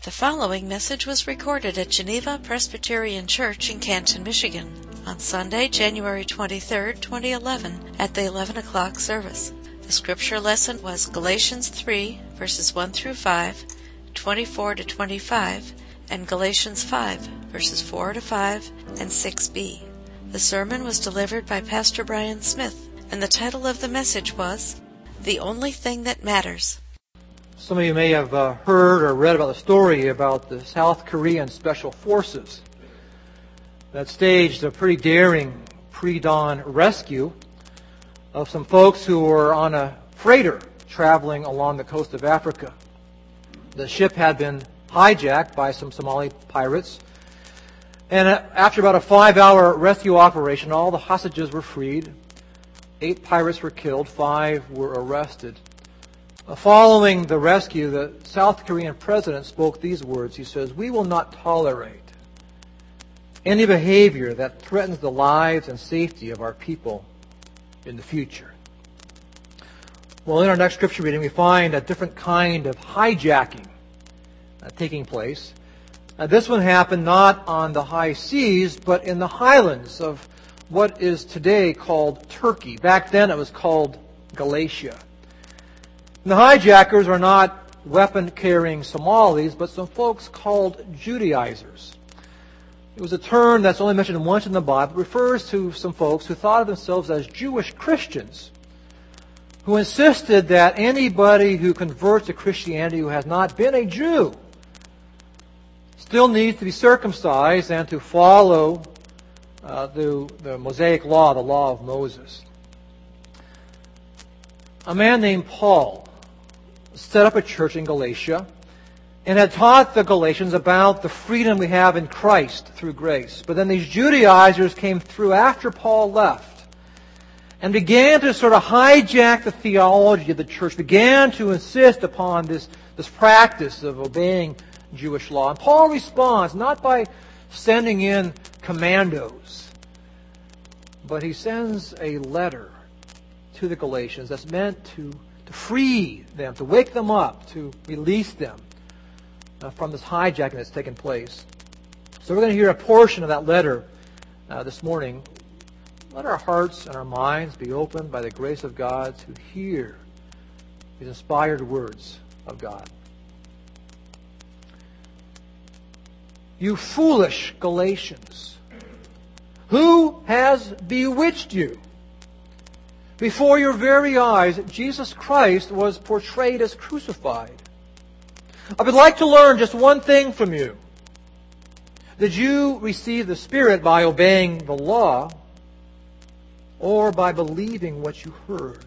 The following message was recorded at Geneva Presbyterian Church in Canton, Michigan, on Sunday, January 23, 2011, at the 11 o'clock service. The scripture lesson was Galatians 3, verses 1 through 5, 24 to 25, and Galatians 5, verses 4 to 5, and 6b. The sermon was delivered by Pastor Brian Smith, and the title of the message was, The Only Thing That Matters. Some of you may have heard or read about the story about the South Korean Special Forces that staged a pretty daring pre-dawn rescue of some folks who were on a freighter traveling along the coast of Africa. The ship had been hijacked by some Somali pirates, and after about a 5-hour rescue operation, all the hostages were freed. 8 pirates were killed, 5 were arrested. Following the rescue, the South Korean president spoke these words. He says, "We will not tolerate any behavior that threatens the lives and safety of our people in the future." Well, in our next scripture reading, we find a different kind of hijacking taking place. This one happened not on the high seas, but in the highlands of what is today called Turkey. Back then it was called Galatia. And the hijackers are not weapon-carrying Somalis, but some folks called Judaizers. It was a term that's only mentioned once in the Bible. It refers to some folks who thought of themselves as Jewish Christians, who insisted that anybody who converts to Christianity who has not been a Jew still needs to be circumcised and to follow the Mosaic law, the law of Moses. A man named Paul set up a church in Galatia and had taught the Galatians about the freedom we have in Christ through grace. But then these Judaizers came through after Paul left and began to sort of hijack the theology of the church, began to insist upon this practice of obeying Jewish law. And Paul responds not by sending in commandos, but he sends a letter to the Galatians that's meant to free them, to wake them up, to release them from this hijacking that's taken place. So we're going to hear a portion of that letter this morning. Let our hearts and our minds be opened by the grace of God to hear these inspired words of God. You foolish Galatians, who has bewitched you? Before your very eyes, Jesus Christ was portrayed as crucified. I would like to learn just one thing from you. Did you receive the Spirit by obeying the law or by believing what you heard?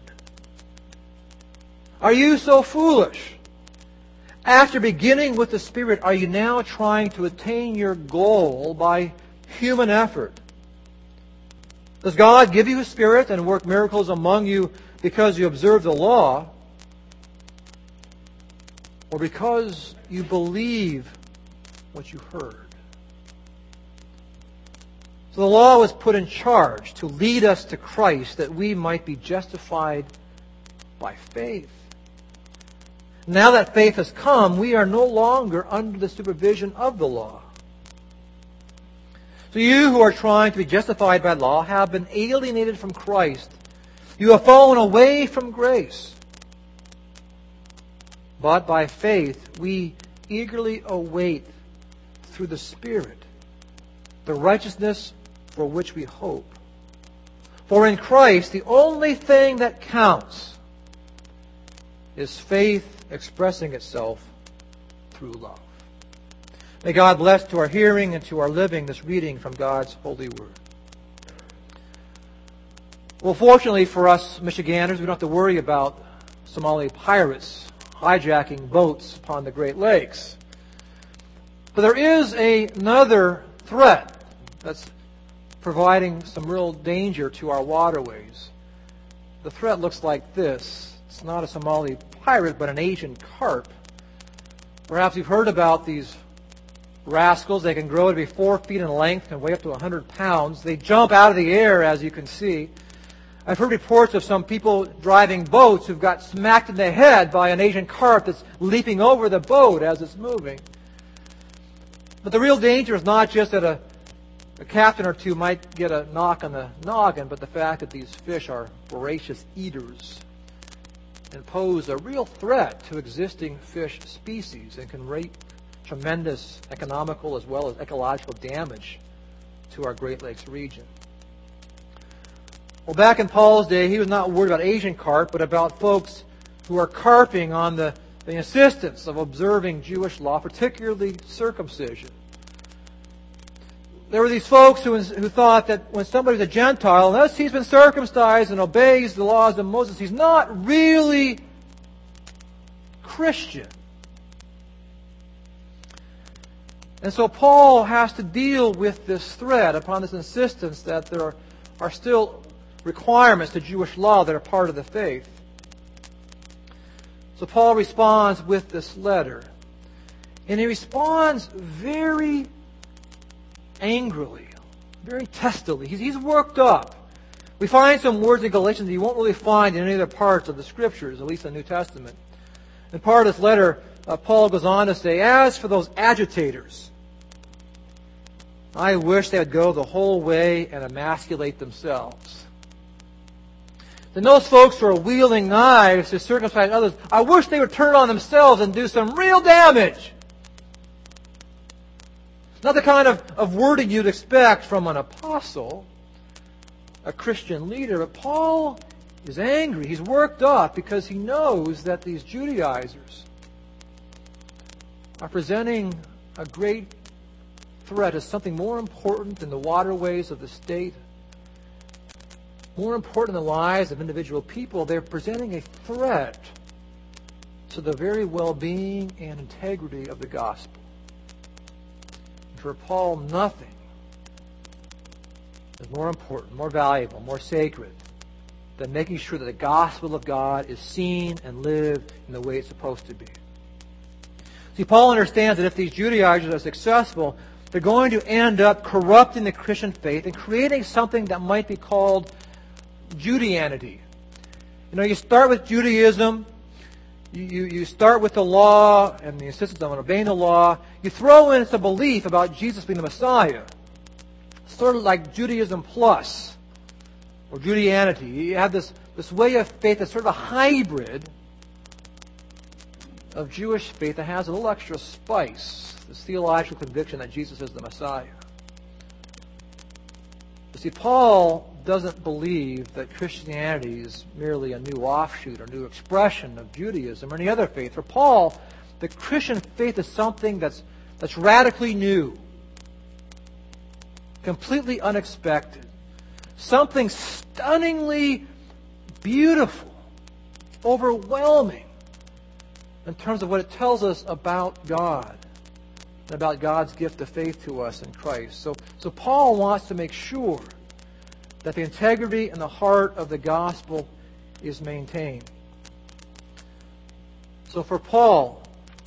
Are you so foolish? After beginning with the Spirit, are you now trying to attain your goal by human effort? Does God give you His Spirit and work miracles among you because you observe the law, or because you believe what you heard? So the law was put in charge to lead us to Christ that we might be justified by faith. Now that faith has come, we are no longer under the supervision of the law. So you who are trying to be justified by law have been alienated from Christ. You have fallen away from grace. But by faith we eagerly await through the Spirit the righteousness for which we hope. For in Christ the only thing that counts is faith expressing itself through love. May God bless to our hearing and to our living this reading from God's holy word. Well, fortunately for us Michiganders, we don't have to worry about Somali pirates hijacking boats upon the Great Lakes. But there is another threat that's providing some real danger to our waterways. The threat looks like this. It's not a Somali pirate, but an Asian carp. Perhaps you've heard about these rascals. They can grow to be 4 feet in length and weigh up to 100 pounds. They jump out of the air, as you can see. I've heard reports of some people driving boats who've got smacked in the head by an Asian carp that's leaping over the boat as it's moving. But the real danger is not just that a captain or two might get a knock on the noggin, but the fact that these fish are voracious eaters and pose a real threat to existing fish species and can wreak tremendous economical as well as ecological damage to our Great Lakes region. Well, back in Paul's day, he was not worried about Asian carp, but about folks who are carping on the insistence of observing Jewish law, particularly circumcision. There were these folks who thought that when somebody's a Gentile, unless he's been circumcised and obeys the laws of Moses, he's not really Christian. And so Paul has to deal with this threat upon this insistence that there are still requirements to Jewish law that are part of the faith. So Paul responds with this letter. And he responds very angrily, very testily. He's worked up. We find some words in Galatians that you won't really find in any other parts of the Scriptures, at least the New Testament. In part of this letter, Paul goes on to say, as for those agitators, I wish they would go the whole way and emasculate themselves. And those folks who are wielding knives to circumcise others, I wish they would turn on themselves and do some real damage. Not the kind of wording you'd expect from an apostle, a Christian leader, but Paul is angry. He's worked up because he knows that these Judaizers are presenting a great threat as something more important than the waterways of the state, more important than the lives of individual people. They're presenting a threat to the very well-being and integrity of the gospel. For Paul, nothing is more important, more valuable, more sacred than making sure that the gospel of God is seen and lived in the way it's supposed to be. See, Paul understands that if these Judaizers are successful, they're going to end up corrupting the Christian faith and creating something that might be called Judeanity. You know, you start with Judaism, you start with the law and the insistence on obeying the law. You throw in some belief about Jesus being the Messiah. Sort of like Judaism plus, or Judeanity. You have this way of faith that's sort of a hybrid of Jewish faith that has a little extra spice, this theological conviction that Jesus is the Messiah. You see, Paul doesn't believe that Christianity is merely a new offshoot or new expression of Judaism or any other faith. For Paul, the Christian faith is something that's radically new, completely unexpected, something stunningly beautiful, overwhelming in terms of what it tells us about God and about God's gift of faith to us in Christ. So Paul wants to make sure that the integrity and the heart of the gospel is maintained. So for Paul,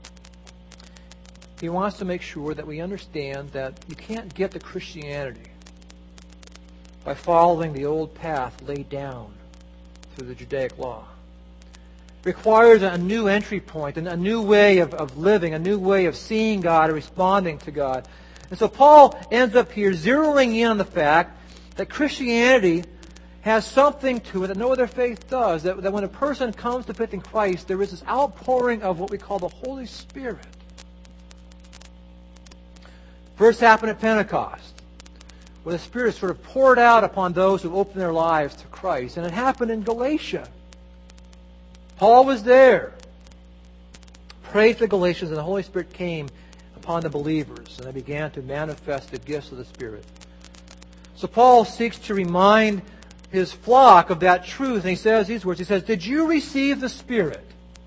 he wants to make sure that we understand that you can't get to Christianity by following the old path laid down through the Judaic law. It requires a new entry point, and a new way of living, a new way of seeing God and responding to God. And so Paul ends up here zeroing in on the fact that Christianity has something to it that no other faith does. That when a person comes to faith in Christ, there is this outpouring of what we call the Holy Spirit. First happened at Pentecost, where the Spirit sort of poured out upon those who opened their lives to Christ. And it happened in Galatia. Paul was there, prayed for the Galatians, and the Holy Spirit came upon the believers, and they began to manifest the gifts of the Spirit. So Paul seeks to remind his flock of that truth, and he says these words. He says, "Did you receive the Spirit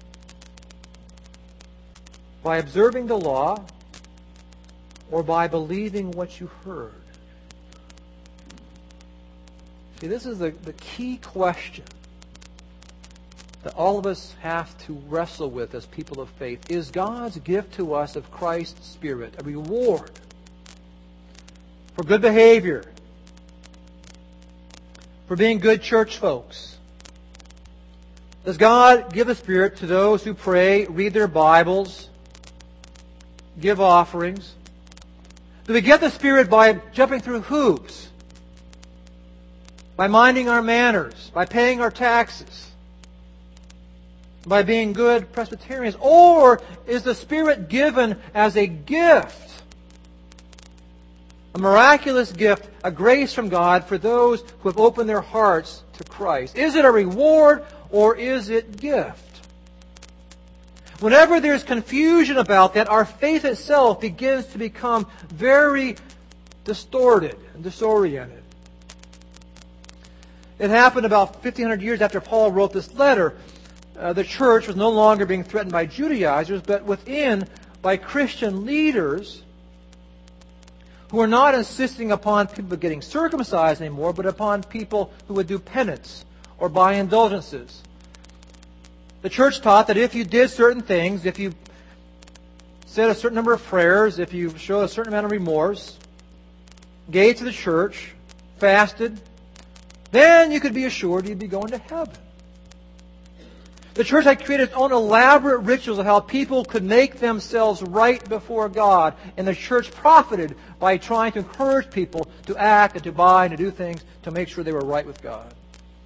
by observing the law or by believing what you heard?" See, this is the key question that all of us have to wrestle with as people of faith. Is God's gift to us of Christ's Spirit a reward for good behavior, for being good church folks? Does God give the Spirit to those who pray, read their Bibles, give offerings, Do we get the Spirit by jumping through hoops? By minding our manners? By paying our taxes? By being good Presbyterians? Or is the Spirit given as a gift? A miraculous gift, a grace from God for those who have opened their hearts to Christ. Is it a reward or is it gift? Whenever there's confusion about that, our faith itself begins to become very distorted and disoriented. It happened about 1,500 years after Paul wrote this letter. The church was no longer being threatened by Judaizers, but within by Christian leaders who were not insisting upon people getting circumcised anymore, but upon people who would do penance or buy indulgences. The church taught that if you did certain things, if you said a certain number of prayers, if you showed a certain amount of remorse, gave to the church, fasted, then you could be assured you'd be going to heaven. The church had created its own elaborate rituals of how people could make themselves right before God. And the church profited by trying to encourage people to act and to buy and to do things to make sure they were right with God.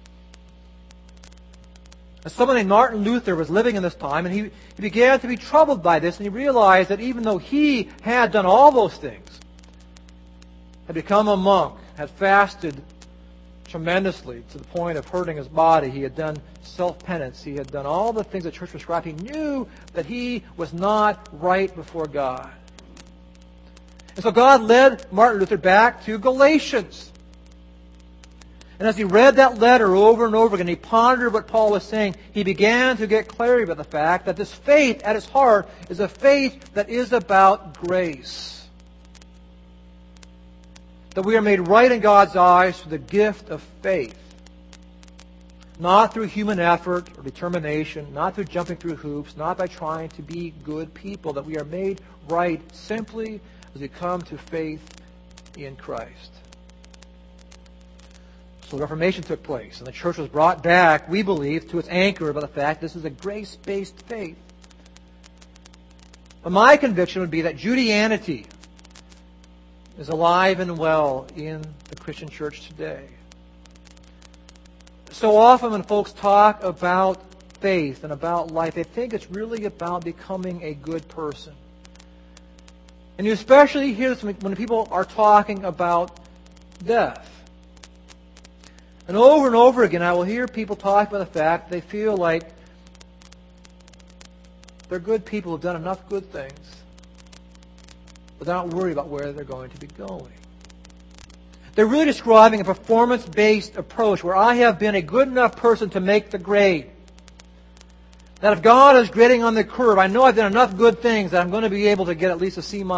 And someone named Martin Luther was living in this time, and he began to be troubled by this, and he realized that even though he had done all those things, had become a monk, had fasted tremendously to the point of hurting his body, he had done self-penance, he had done all the things the church prescribed, he knew that he was not right before God. And so God led Martin Luther back to Galatians. And as he read that letter over and over again, he pondered what Paul was saying, he began to get clarity about the fact that this faith at its heart is a faith that is about grace. That we are made right in God's eyes through the gift of faith. Not through human effort or determination, not through jumping through hoops, not by trying to be good people. That we are made right simply as we come to faith in Christ. So the Reformation took place, and the church was brought back, we believe, to its anchor about the fact this is a grace-based faith. But my conviction would be that Judeanity is alive and well in the Christian church today. So often when folks talk about faith and about life, they think it's really about becoming a good person. And you especially hear this when people are talking about death. And over again, I will hear people talk about the fact they feel like they're good people who've done enough good things, but they're not worried about where they're going to be going. They're really describing a performance-based approach where I have been a good enough person to make the grade. That if God is grading on the curve, I know I've done enough good things that I'm going to be able to get at least a C-.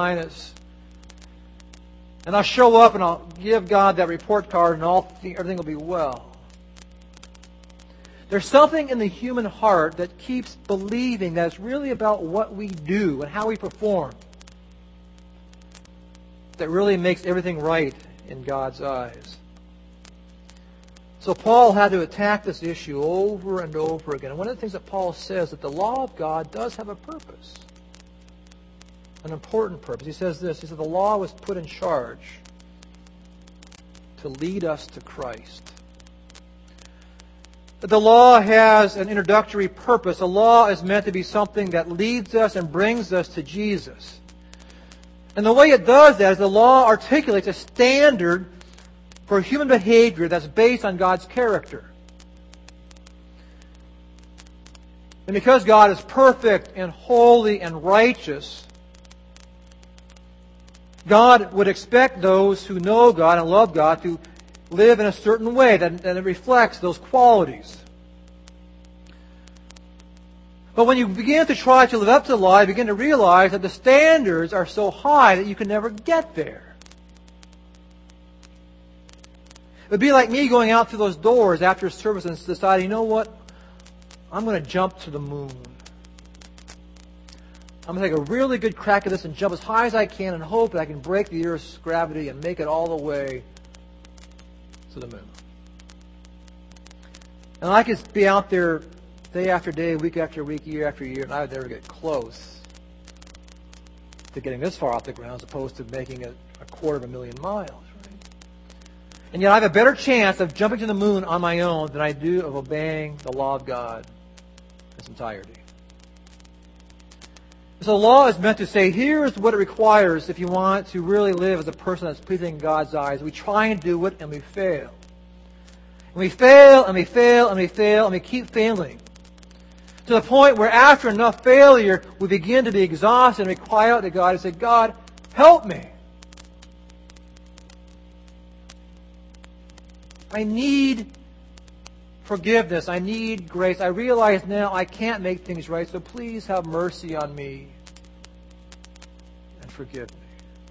And I'll show up and I'll give God that report card and everything will be well. There's something in the human heart that keeps believing that it's really about what we do and how we perform that really makes everything right in God's eyes. So Paul had to attack this issue over and over again. And one of the things that Paul says is that the law of God does have a purpose. An important purpose. He says this. He said the law was put in charge to lead us to Christ. The law has an introductory purpose. The law is meant to be something that leads us and brings us to Jesus. And the way it does that is the law articulates a standard for human behavior that's based on God's character. And because God is perfect and holy and righteous, God would expect those who know God and love God to live in a certain way that it reflects those qualities. But when you begin to try to live up to the law, you begin to realize that the standards are so high that you can never get there. It would be like me going out through those doors after service and deciding, you know what? I'm going to jump to the moon. I'm going to take a really good crack at this and jump as high as I can and hope that I can break the Earth's gravity and make it all the way to the moon. And I could be out there day after day, week after week, year after year, and I would never get close to getting this far off the ground as opposed to making it 250,000 miles. Right? And yet I have a better chance of jumping to the moon on my own than I do of obeying the law of God in its entirety. So the law is meant to say, here's what it requires if you want to really live as a person that's pleasing in God's eyes. We try and do it, and we fail. And we fail, and we fail, and we fail, and we keep failing. To the point where after enough failure, we begin to be exhausted, and we cry out to God and say, God, help me. I need forgiveness. I need grace. I realize now I can't make things right, so please have mercy on me and forgive me.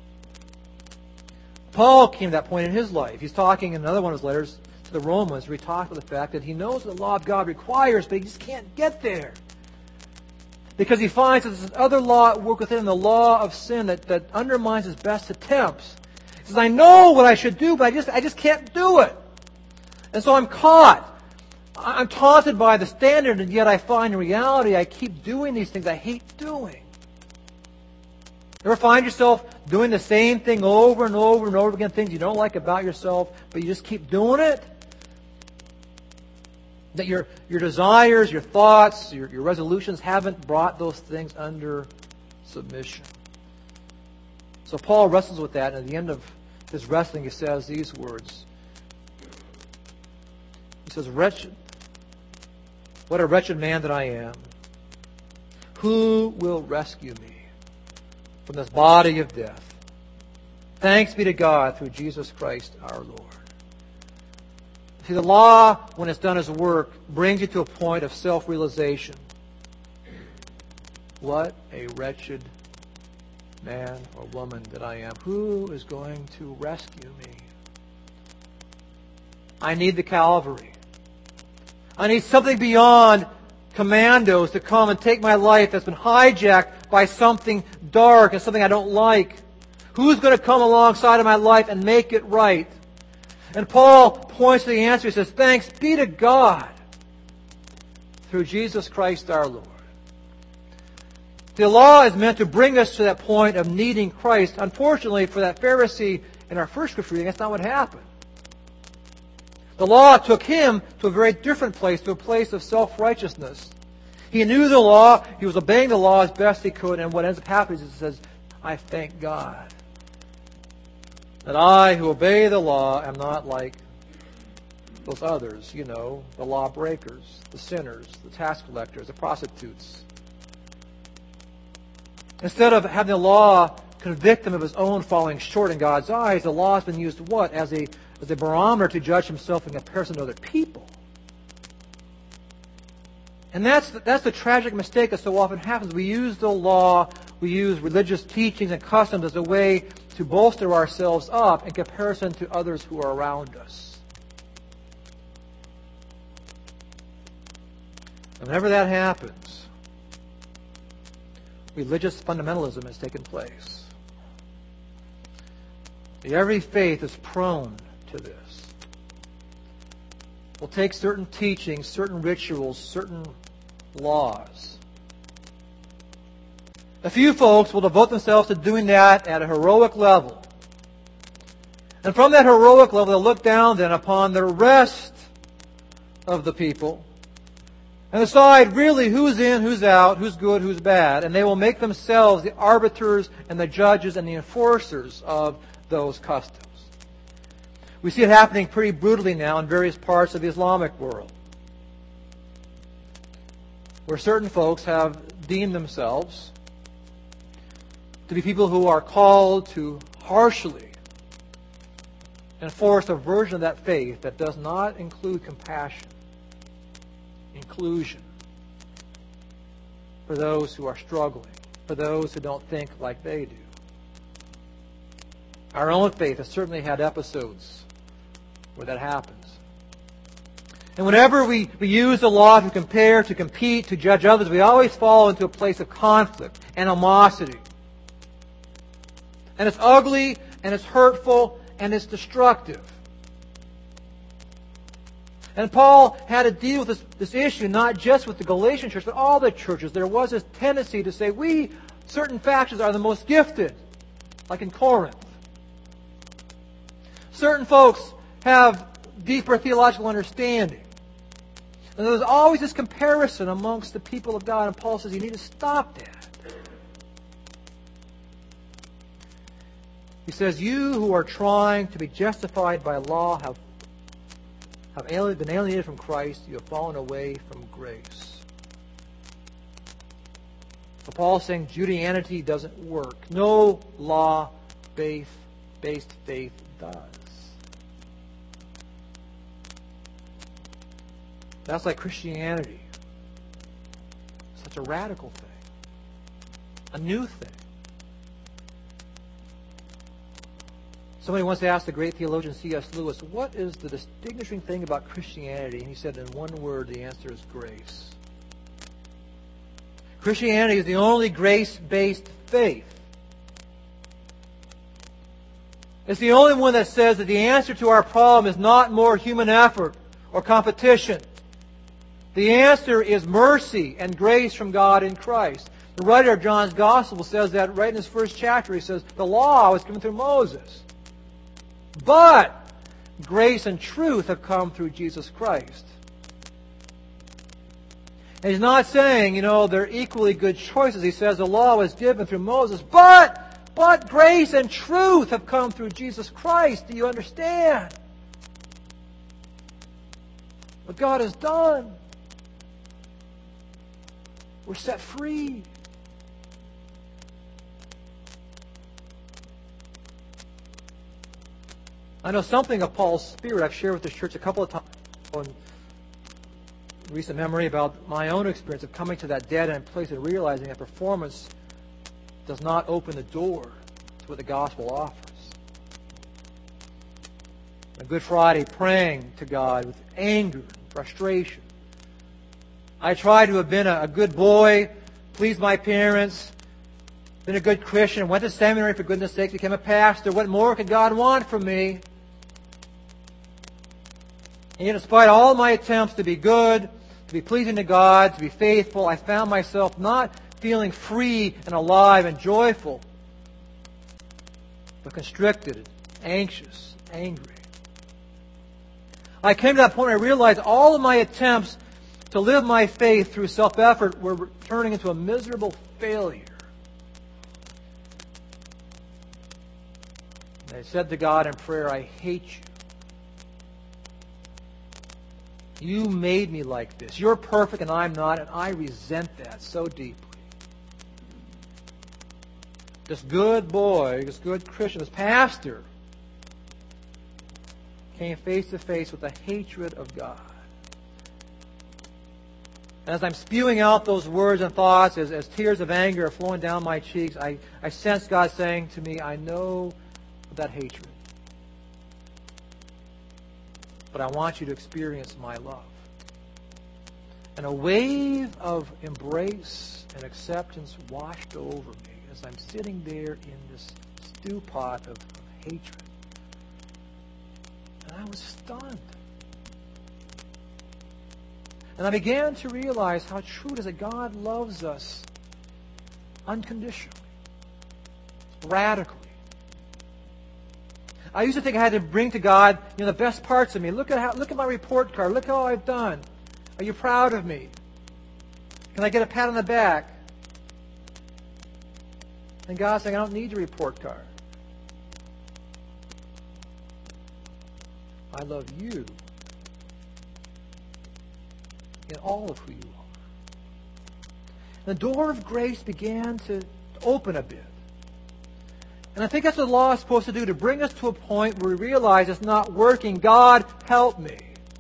Paul came to that point in his life. He's talking in another one of his letters to the Romans where he talked about the fact that he knows what the law of God requires, but he just can't get there. Because he finds that there's this other law at work within him, the law of sin that undermines his best attempts. He says, I know what I should do, but I just can't do it. And so I'm caught. I'm taunted by the standard, and yet I find in reality I keep doing these things I hate doing. Ever find yourself doing the same thing over and over and over again, things you don't like about yourself, but you just keep doing it? That your desires, your thoughts, your resolutions haven't brought those things under submission. So Paul wrestles with that, and at the end of his wrestling he says these words. He says, wretched, what a wretched man that I am. Who will rescue me from this body of death? Thanks be to God through Jesus Christ our Lord. See, the law, when it's done as work, brings you to a point of self-realization. What a wretched man or woman that I am. Who is going to rescue me? I need the Calvary. I need something beyond commandos to come and take my life that's been hijacked by something dark and something I don't like. Who's going to come alongside of my life and make it right? And Paul points to the answer. He says, thanks be to God through Jesus Christ our Lord. The law is meant to bring us to that point of needing Christ. Unfortunately, for that Pharisee in our first scripture reading, that's not what happened. The law took him to a very different place, to a place of self-righteousness. He knew the law, he was obeying the law as best he could, and what ends up happening is it says, I thank God that I who obey the law am not like those others, the lawbreakers, the sinners, the tax collectors, the prostitutes. Instead of having the law convict him of his own falling short in God's eyes, the law has been used what? As a barometer to judge himself in comparison to other people. And that's the tragic mistake that so often happens. We use the law, we use religious teachings and customs as a way to bolster ourselves up in comparison to others who are around us. Whenever that happens, religious fundamentalism has taken place. Every faith is prone to this. We'll take certain teachings, certain rituals, certain laws. A few folks will devote themselves to doing that at a heroic level. And from that heroic level, they'll look down then upon the rest of the people and decide really who's in, who's out, who's good, who's bad. And they will make themselves the arbiters and the judges and the enforcers of those customs. We see it happening pretty brutally now in various parts of the Islamic world, where certain folks have deemed themselves to be people who are called to harshly enforce a version of that faith that does not include compassion, inclusion for those who are struggling, for those who don't think like they do. Our own faith has certainly had episodes where that happens. And whenever we use the law to compare, to compete, to judge others, we always fall into a place of conflict, animosity. And it's ugly, and it's hurtful, and it's destructive. And Paul had to deal with this issue not just with the Galatian church, but all the churches. There was this tendency to say, we Certain factions are the most gifted, like in Corinth. Certain folks have deeper theological understanding. And there's always this comparison amongst the people of God, and Paul says you need to stop that. He says, you who are trying to be justified by law have been alienated from Christ. You have fallen away from grace. So Paul's saying Judeanity doesn't work. No law-based faith does. That's like Christianity. Such a radical thing. A new thing. Somebody once asked the great theologian C.S. Lewis, what is the distinguishing thing about Christianity? And he said in one word, the answer is grace. Christianity is the only grace-based faith. It's the only one that says that the answer to our problem is not more human effort or competition. The answer is mercy and grace from God in Christ. The writer of John's Gospel says that right in his first chapter. He says, the law was given through Moses. But grace and truth have come through Jesus Christ. And he's not saying, they're equally good choices. He says the law was given through Moses, but grace and truth have come through Jesus Christ. Do you understand what God has done? We're set free. I know something of Paul's spirit. I've shared with the church a couple of times in recent memory about my own experience of coming to that dead-end place and realizing that performance does not open the door to what the gospel offers. On Good Friday, praying to God with anger and frustration. I tried to have been a good boy, pleased my parents, been a good Christian, went to seminary for goodness sake, became a pastor. What more could God want from me? And yet, despite all my attempts to be good, to be pleasing to God, to be faithful, I found myself not feeling free and alive and joyful, but constricted, anxious, angry. I came to that point where I realized all of my attempts to live my faith through self-effort were turning into a miserable failure. And I said to God in prayer, I hate you. You made me like this. You're perfect and I'm not, and I resent that so deeply. This good boy, this good Christian, this pastor, came face to face with the hatred of God. And as I'm spewing out those words and thoughts, as tears of anger are flowing down my cheeks, I sense God saying to me, I know that hatred, but I want you to experience my love. And a wave of embrace and acceptance washed over me as I'm sitting there in this stew pot of hatred. And I was stunned. And I began to realize how true it is that God loves us unconditionally, radically. I used to think I had to bring to God, the best parts of me. Look at my report card. Look how I've done. Are you proud of me? Can I get a pat on the back? And God's saying, I don't need your report card. I love you in all of who you are. And the door of grace began to open a bit. And I think that's what the law is supposed to do, to bring us to a point where we realize it's not working. God, help me.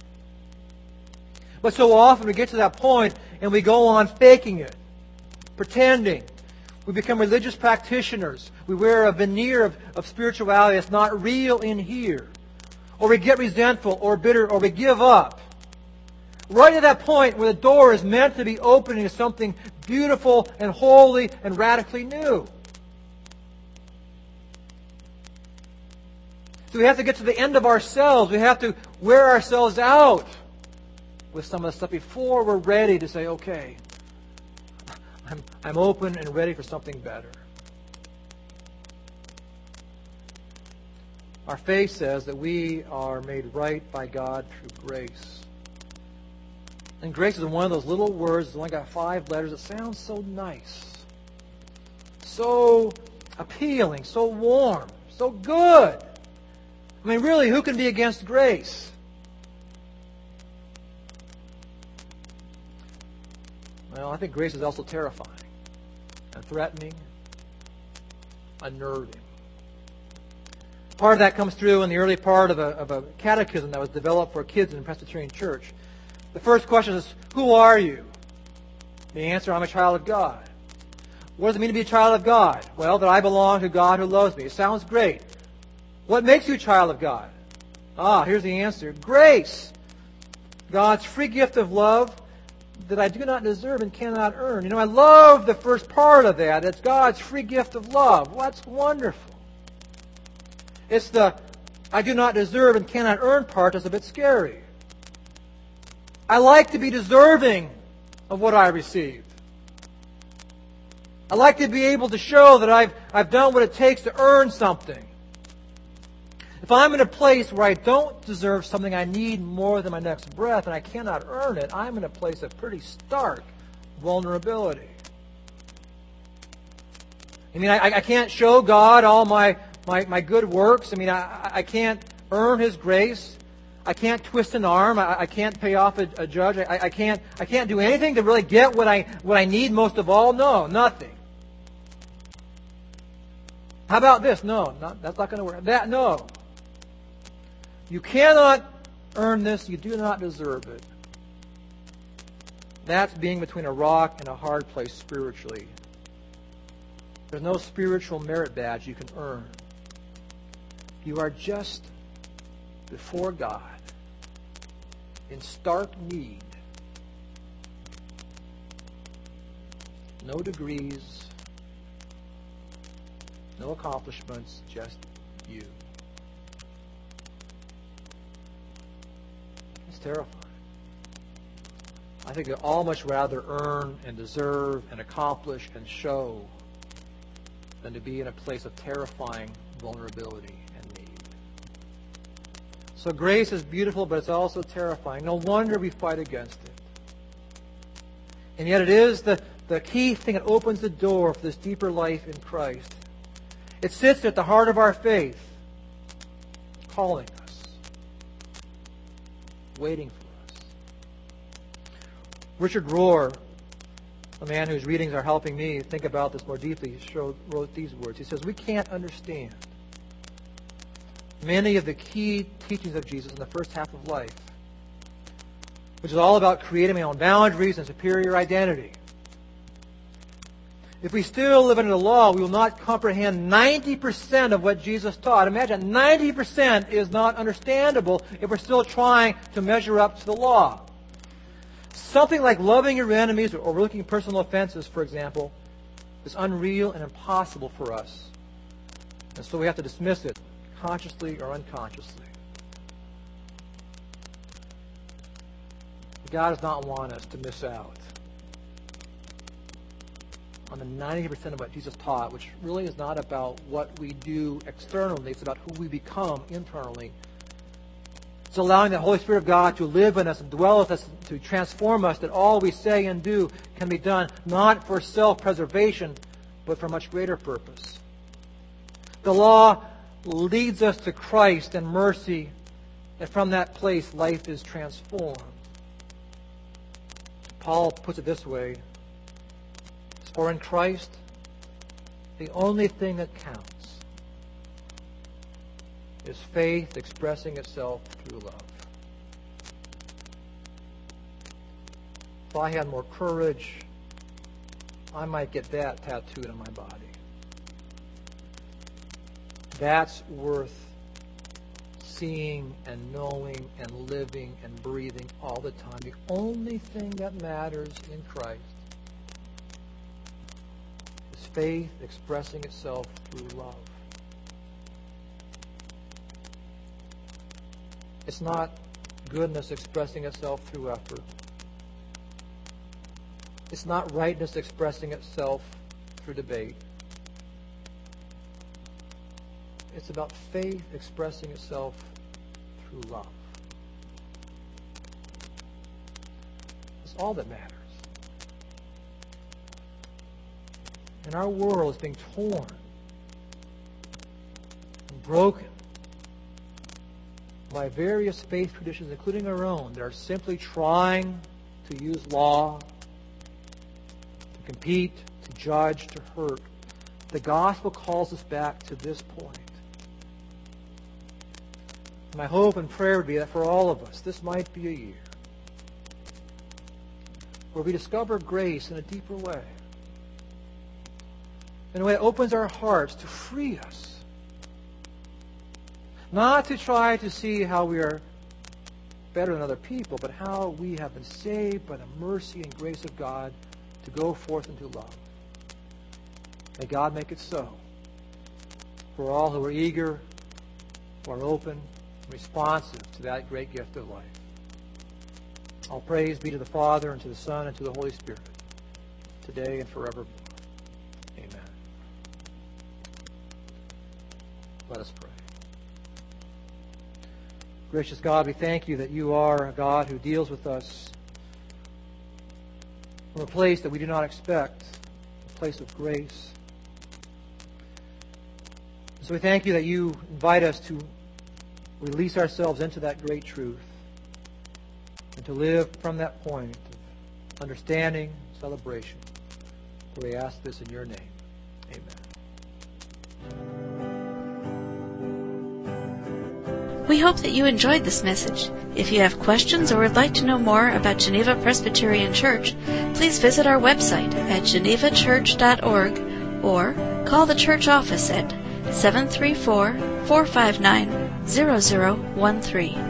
But so often we get to that point and we go on faking it, pretending. We become religious practitioners. We wear a veneer of spirituality that's not real in here. Or we get resentful or bitter or we give up. Right at that point where the door is meant to be opening to something beautiful and holy and radically new. So we have to get to the end of ourselves. We have to wear ourselves out with some of the stuff before we're ready to say, okay, I'm open and ready for something better. Our faith says that we are made right by God through grace. And grace is one of those little words that's only got 5 letters. It sounds so nice, so appealing, so warm, so good. I mean, really, who can be against grace? Well, I think grace is also terrifying and threatening, unnerving. Part of that comes through in the early part of a catechism that was developed for kids in the Presbyterian Church. The first question is, who are you? The answer, I'm a child of God. What does it mean to be a child of God? Well, that I belong to God who loves me. It sounds great. What makes you a child of God? Here's the answer. Grace. God's free gift of love that I do not deserve and cannot earn. I love the first part of that. It's God's free gift of love. Well, that's wonderful. It's the I do not deserve and cannot earn part that's a bit scary. I like to be deserving of what I receive. I like to be able to show that I've done what it takes to earn something. If I'm in a place where I don't deserve something I need more than my next breath and I cannot earn it, I'm in a place of pretty stark vulnerability. I can't show God all my good works. I can't earn His grace. I can't twist an arm. I can't pay off a judge. I can't do anything to really get what I need most of all. No, nothing. How about this? No, that's not going to work. No. You cannot earn this. You do not deserve it. That's being between a rock and a hard place spiritually. There's no spiritual merit badge you can earn. You are just before God in stark need. No degrees, no accomplishments, just you. It's terrifying. I think they'd all much rather earn and deserve and accomplish and show than to be in a place of terrifying vulnerability and need. So grace is beautiful, but it's also terrifying. No wonder we fight against it. And yet it is the key thing that opens the door for this deeper life in Christ. It sits at the heart of our faith, calling us, waiting for us. Richard Rohr, a man whose readings are helping me think about this more deeply, wrote these words. He says, we can't understand many of the key teachings of Jesus in the first half of life, which is all about creating my own boundaries and superior identity. If we still live under the law, we will not comprehend 90% of what Jesus taught. Imagine, 90% is not understandable if we're still trying to measure up to the law. Something like loving your enemies or overlooking personal offenses, for example, is unreal and impossible for us. And so we have to dismiss it, consciously or unconsciously. God does not want us to miss out on the 90% of what Jesus taught, which really is not about what we do externally. It's about who we become internally. It's allowing the Holy Spirit of God to live in us and dwell with us, to transform us, that all we say and do can be done not for self-preservation, but for much greater purpose. The law leads us to Christ and mercy, and from that place life is transformed. Paul puts it this way, for in Christ, the only thing that counts is faith expressing itself through love. If I had more courage, I might get that tattooed on my body. That's worth seeing and knowing and living and breathing all the time. The only thing that matters in Christ is faith expressing itself through love. It's not goodness expressing itself through effort. It's not rightness expressing itself through debate. It's about faith expressing itself through love. It's all that matters. And our world is being torn and broken by various faith traditions, including our own, that are simply trying to use law to compete, to judge, to hurt. The gospel calls us back to this point. My hope and prayer would be that for all of us, this might be a year where we discover grace in a deeper way, in a way that opens our hearts to free us. Not to try to see how we are better than other people, but how we have been saved by the mercy and grace of God to go forth into love. May God make it so for all who are eager, who are open, responsive to that great gift of life. All praise be to the Father, and to the Son, and to the Holy Spirit, today and forevermore. Amen. Let us pray. Gracious God, we thank you that you are a God who deals with us from a place that we do not expect, a place of grace. So we thank you that you invite us to release ourselves into that great truth and to live from that point of understanding, celebration. For we ask this in your name. Amen. We hope that you enjoyed this message. If you have questions or would like to know more about Geneva Presbyterian Church, please visit our website at genevachurch.org or call the church office at 734-459-0013.